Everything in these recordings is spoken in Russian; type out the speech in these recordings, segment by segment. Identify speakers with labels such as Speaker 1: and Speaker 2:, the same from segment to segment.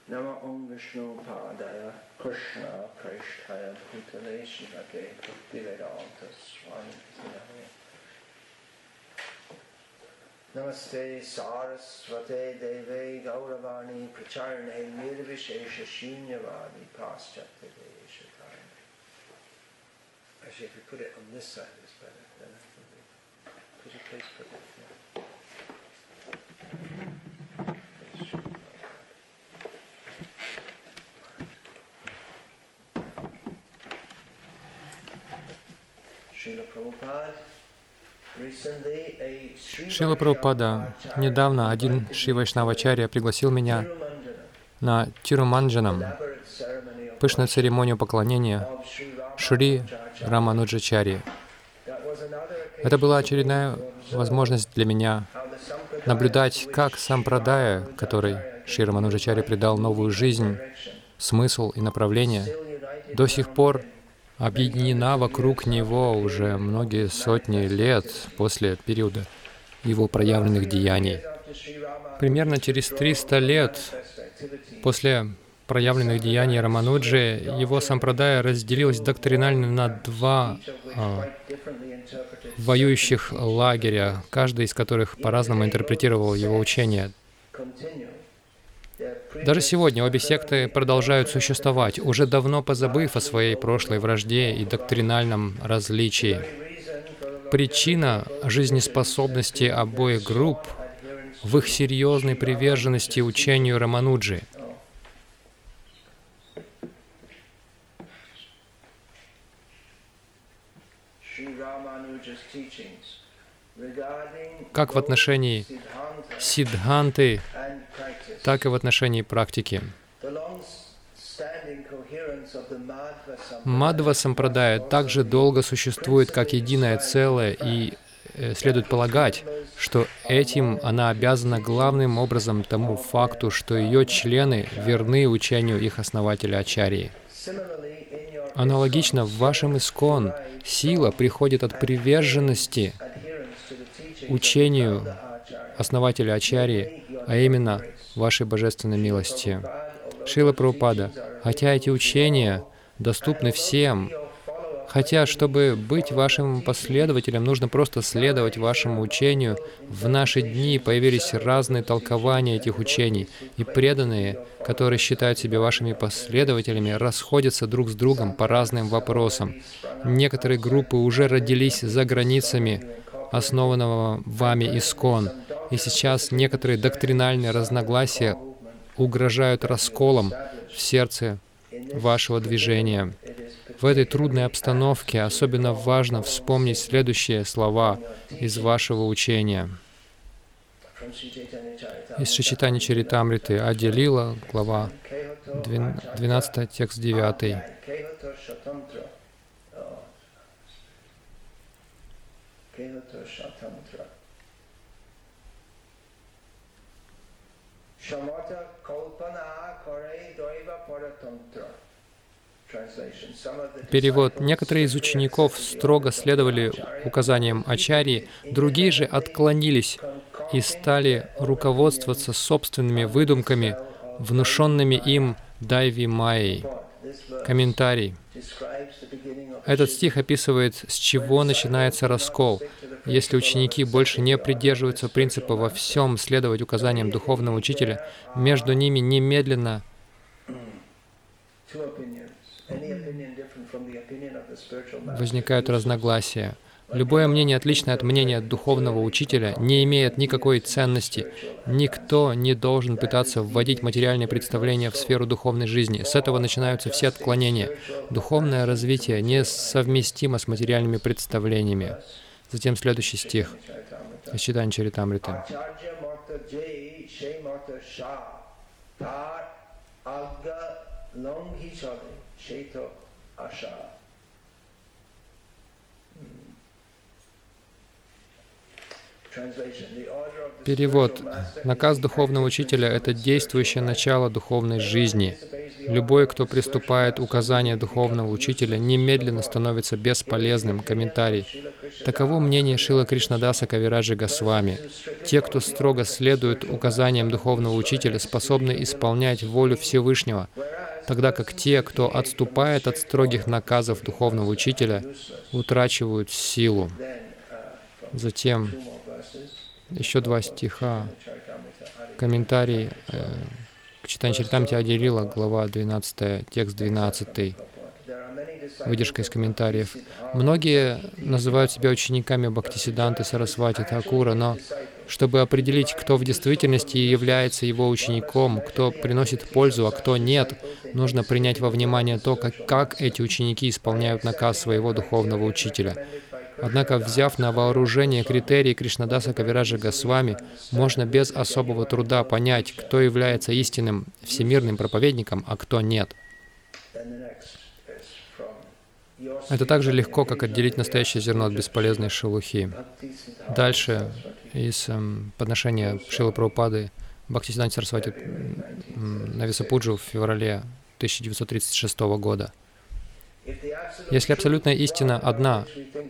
Speaker 1: Nama Om Vishnu Padaya Krishna Krishtaya Bhutale Shivate Bhaktivedanta Swami Vidhane Namaste Saraswate Deve Gauravani Pracharne Nirvishesha Shunyavadi Paschatya Deshataya. Actually, if you put it on this side, it's better. Then could you please put it here?
Speaker 2: Шрила Прабхупада, недавно один Шри Вайшнавачарья пригласил меня на Тируманджанам, пышную церемонию поклонения Шри Рамануджачарьи. Это была очередная возможность для меня наблюдать, как сампрадая, которой Шри Рамануджачарья придал новую жизнь, смысл и направление, до сих пор объединена вокруг него уже многие сотни лет после периода его проявленных деяний. Примерно через 300 лет после проявленных деяний Рамануджи его сампрадая разделилась доктринально на два воюющих лагеря, каждый из которых по-разному интерпретировал его учение. Даже сегодня обе секты продолжают существовать, уже давно позабыв о своей прошлой вражде и доктринальном различии. Причина жизнеспособности обоих групп в их серьезной приверженности учению Рамануджи. Как в отношении сиддханты, так и в отношении практики. Мадхва сампрадая также долго существует как единое целое, и следует полагать, что этим она обязана главным образом тому факту, что ее члены верны учению их основателя Ачарьи. Аналогично, в вашем искон сила приходит от приверженности учению основателя Ачарьи, а именно вашей божественной милости. Шрила Прабхупада, хотя эти учения доступны всем, хотя, чтобы быть вашим последователем, нужно просто следовать вашему учению, в наши дни появились разные толкования этих учений, и преданные, которые считают себя вашими последователями, расходятся друг с другом по разным вопросам. Некоторые группы уже родились за границами основанного вами искон, и сейчас некоторые доктринальные разногласия угрожают расколом в сердце вашего движения. В этой трудной обстановке особенно важно вспомнить следующие слова из вашего учения. Из Шри Чайтанья Чаритамриты, Адья Лила, глава 12, текст 9. Перевод. Некоторые из учеников строго следовали указаниям Ачарьи, другие же отклонились и стали руководствоваться собственными выдумками, внушенными им Дайви Майей. Комментарий. Этот стих описывает, с чего начинается раскол. Если ученики больше не придерживаются принципа во всем следовать указаниям духовного учителя, между ними немедленно возникают разногласия. Любое мнение, отличное от мнения духовного учителя, не имеет никакой ценности. Никто не должен пытаться вводить материальные представления в сферу духовной жизни. С этого начинаются все отклонения. Духовное развитие несовместимо с материальными представлениями. Затем следующий стих из Чайтанья Чаритамриты. Перевод. Наказ духовного учителя — это действующее начало духовной жизни. Любой, кто приступает указания духовного учителя, немедленно становится бесполезным. Комментарий. Таково мнение Шрила Кришнадаса Кавираджи Госвами. Те, кто строго следует указаниям духовного учителя, способны исполнять волю Всевышнего, тогда как те, кто отступает от строгих наказов духовного учителя, утрачивают силу. Затем еще 2 стиха. Комментарий к Чайтанья Чаритамрите Ади Лила, глава 12, текст 12. Выдержка из комментариев. Многие называют себя учениками Бхактисиддханты Сарасвати Тхакура, но чтобы определить, кто в действительности является его учеником, кто приносит пользу, а кто нет, нужно принять во внимание то, как эти ученики исполняют наказ своего духовного учителя. Однако, взяв на вооружение критерии Кришнадаса Кавираджа Госвами, можно без особого труда понять, кто является истинным всемирным проповедником, а кто нет. Это так же легко, как отделить настоящее зерно от бесполезной шелухи. Дальше, из подношения Шрилы Прабхупады Бхактисиддханте Сарасвати Нависапуджу в феврале 1936 года. Если абсолютная истина одна,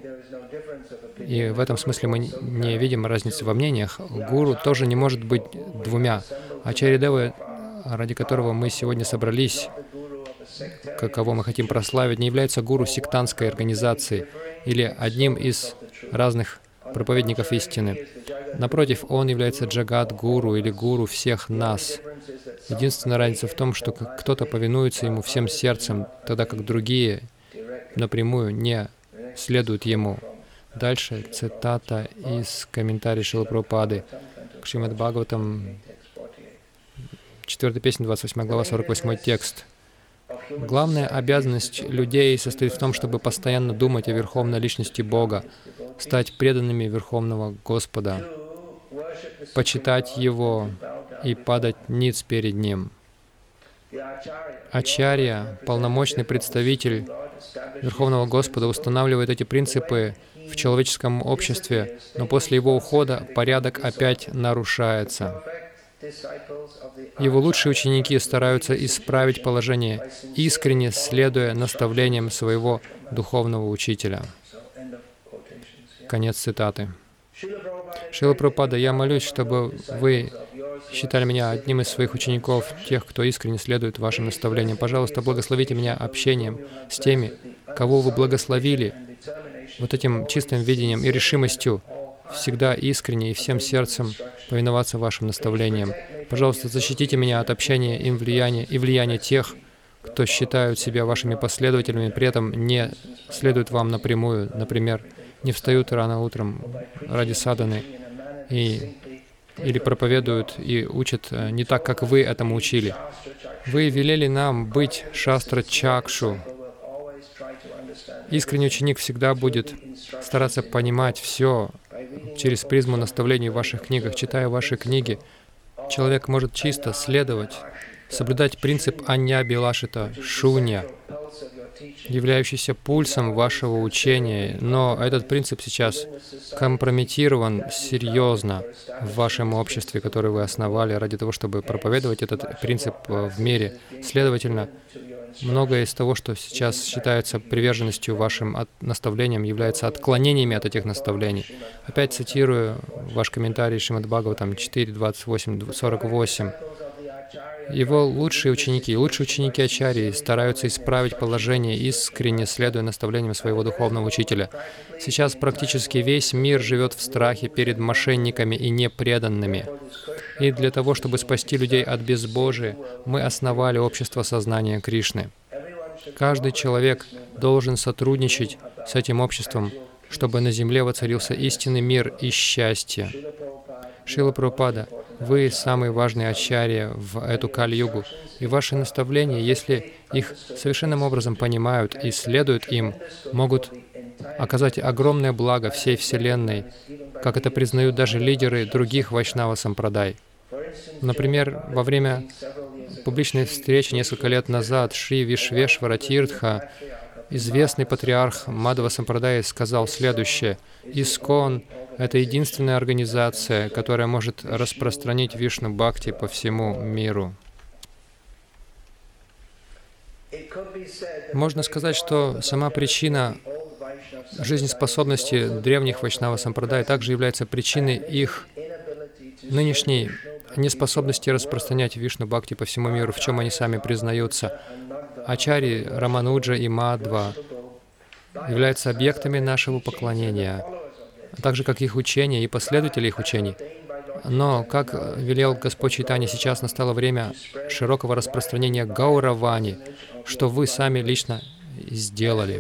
Speaker 2: и в этом смысле мы не видим разницы во мнениях, гуру тоже не может быть двумя. Ачарья Дева, ради которого мы сегодня собрались, кого мы хотим прославить, не является гуру сектантской организации или одним из разных проповедников истины. Напротив, он является джагат-гуру или гуру всех нас. Единственная разница в том, что кто-то повинуется ему всем сердцем, тогда как другие напрямую не следуют ему. Дальше цитата из комментария Шрилы Прабхупады к Шримад Бхагаватам, 4 песня, 28 глава, 48 текст. Главная обязанность людей состоит в том, чтобы постоянно думать о Верховной Личности Бога, стать преданными Верховного Господа, почитать Его и падать ниц перед Ним. Ачарья, полномочный представитель Верховного Господа, устанавливает эти принципы в человеческом обществе, но после его ухода порядок опять нарушается. Его лучшие ученики стараются исправить положение, искренне следуя наставлениям своего духовного учителя. Конец цитаты. Шрила Прабхупада, я молюсь, чтобы вы считали меня одним из своих учеников, тех, кто искренне следует вашим наставлениям. Пожалуйста, благословите меня общением с теми, кого вы благословили, вот этим чистым видением и решимостью всегда искренне и всем сердцем повиноваться вашим наставлениям. Пожалуйста, защитите меня от общения и влияния тех, кто считают себя вашими последователями, при этом не следуют вам напрямую, например, не встают рано утром ради садханы или проповедуют и учат не так, как вы этому учили. Вы велели нам быть шастра-чакшу. Искренний ученик всегда будет стараться понимать все через призму наставлений в ваших книгах. Читая ваши книги, человек может чисто следовать, соблюдать принцип анья-билашита, шунья, являющийся пульсом вашего учения, но этот принцип сейчас компрометирован серьезно в вашем обществе, которое вы основали ради того, чтобы проповедовать этот принцип в мире. Следовательно, многое из того, что сейчас считается приверженностью вашим наставлениям, является отклонениями от этих наставлений. Опять цитирую ваш комментарий Шримад Бхагаватам 4.28-48. Его лучшие ученики Ачарьи стараются исправить положение, искренне следуя наставлениям своего духовного учителя. Сейчас практически весь мир живет в страхе перед мошенниками и непреданными. И для того, чтобы спасти людей от безбожия, мы основали общество сознания Кришны. Каждый человек должен сотрудничать с этим обществом, чтобы на земле воцарился истинный мир и счастье. Шрила Прабхупада, вы самый важный ачарья в эту Кали-югу, и ваши наставления, если их совершенным образом понимают и следуют им, могут оказать огромное благо всей Вселенной, как это признают даже лидеры других вайшнава-сампрадай. Например, во время публичной встречи несколько лет назад Шри Вишвешвара Тиртха, известный патриарх Мадхава Сампрадай, сказал следующее: «Искон — это единственная организация, которая может распространить Вишну Бхакти по всему миру». Можно сказать, что сама причина жизнеспособности древних Вайшнава Сампрадай также является причиной их нынешней неспособности распространять Вишну Бхакти по всему миру, в чем они сами признаются. Ачарьи Рамануджа и Мадва являются объектами нашего поклонения, так же, как их учения и последователи их учений. Но, как велел Господь Чайтанья, сейчас настало время широкого распространения Гауравани, что вы сами лично сделали.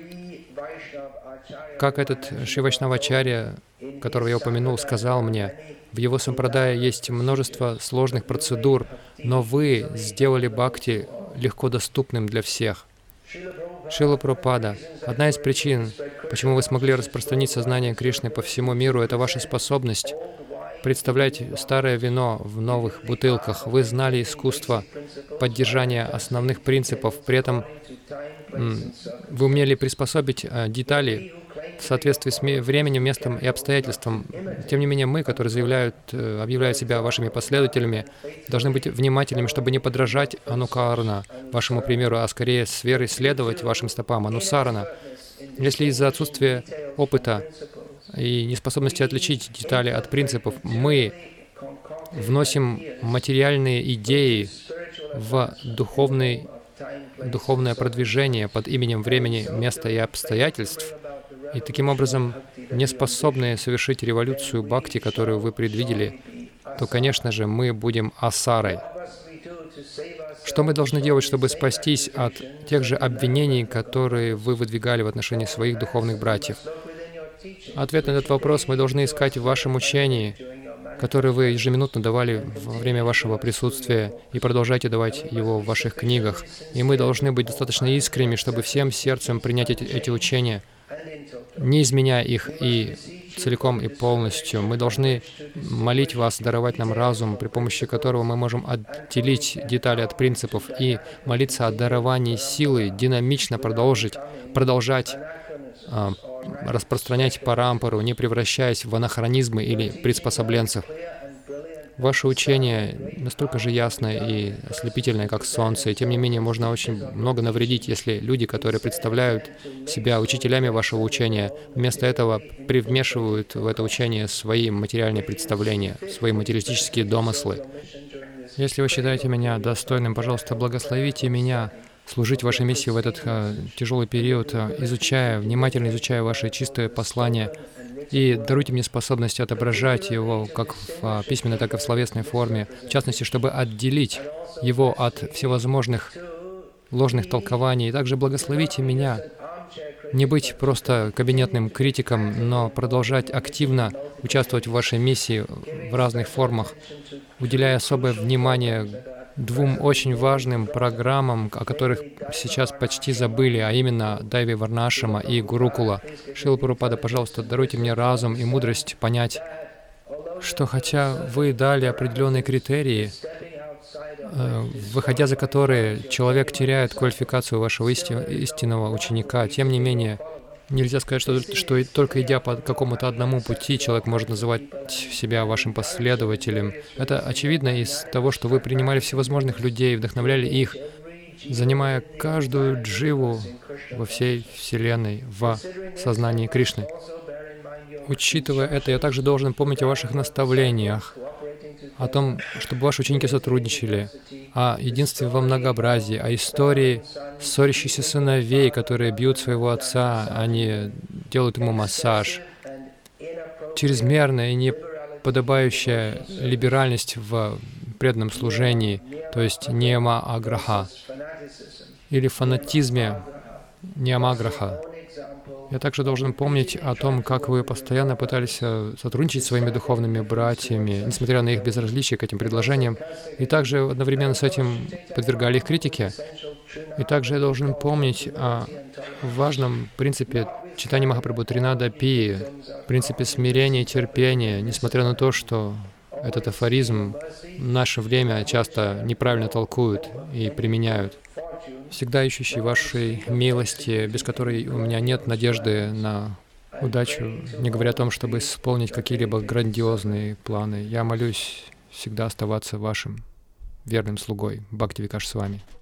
Speaker 2: Как этот Шри Вайшнавачарья, которого я упомянул, сказал мне, в его сампрадае есть множество сложных процедур, но вы сделали бхакти легко доступным для всех. Шрила Прабхупада, одна из причин, почему вы смогли распространить сознание Кришны по всему миру, это ваша способность представлять старое вино в новых бутылках. Вы знали искусство поддержания основных принципов, при этом вы умели приспособить детали в соответствии с временем, местом и обстоятельствам. Тем не менее, мы, которые объявляют себя вашими последователями, должны быть внимательными, чтобы не подражать анукарна, вашему примеру, а скорее с верой следовать вашим стопам, анусарана. Если из-за отсутствия опыта и неспособности отличить детали от принципов, мы вносим материальные идеи в духовное продвижение под именем времени, места и обстоятельств, и таким образом не способны совершить революцию бхакти, которую вы предвидели, то, конечно же, мы будем асарой. Что мы должны делать, чтобы спастись от тех же обвинений, которые вы выдвигали в отношении своих духовных братьев? Ответ на этот вопрос мы должны искать в вашем учении, которое вы ежеминутно давали во время вашего присутствия, и продолжайте давать его в ваших книгах. И мы должны быть достаточно искренними, чтобы всем сердцем принять эти учения, не изменяя их и целиком и полностью. Мы должны молить вас, даровать нам разум, при помощи которого мы можем отделить детали от принципов и молиться о даровании силы, динамично продолжать распространять парампару, не превращаясь в анахронизмы или приспособленцев. Ваше учение настолько же ясное и ослепительное, как солнце, и тем не менее можно очень много навредить, если люди, которые представляют себя учителями вашего учения, вместо этого привмешивают в это учение свои материальные представления, свои материалистические домыслы. Если вы считаете меня достойным, пожалуйста, благословите меня служить вашей миссии в этот тяжелый период, внимательно изучая ваше чистое послание, и даруйте мне способность отображать его как в письменной, так и в словесной форме, в частности, чтобы отделить его от всевозможных ложных толкований. И также благословите меня не быть просто кабинетным критиком, но продолжать активно участвовать в вашей миссии в разных формах, уделяя особое внимание двум очень важным программам, о которых сейчас почти забыли, а именно Дайви Варнашрама и Гурукула. Шрила Прабхупада, пожалуйста, даруйте мне разум и мудрость понять, что хотя вы дали определенные критерии, выходя за которые человек теряет квалификацию вашего истинного ученика, тем не менее, нельзя сказать, что только идя по какому-то одному пути, человек может называть себя вашим последователем. Это очевидно из того, что вы принимали всевозможных людей, вдохновляли их, занимая каждую дживу во всей Вселенной в сознании Кришны. Учитывая это, я также должен помнить о ваших наставлениях, о том, чтобы ваши ученики сотрудничали, о единстве во многообразии, о истории ссорящихся сыновей, которые бьют своего отца, они делают ему массаж. Чрезмерная и неподобающая либеральность в преданном служении, то есть ниама-аграха, или фанатизме ниама-аграха. Я также должен помнить о том, как вы постоянно пытались сотрудничать с своими духовными братьями, несмотря на их безразличие к этим предложениям, и также одновременно с этим подвергали их критике. И также я должен помнить о важном принципе Чайтанья Махапрабху Тринада Пи, принципе смирения и терпения, несмотря на то, что этот афоризм в наше время часто неправильно толкуют и применяют. Всегда ищущий вашей милости, без которой у меня нет надежды на удачу, не говоря о том, чтобы исполнить какие-либо грандиозные планы. Я молюсь всегда оставаться вашим верным слугой. Бхактивикаш с вами.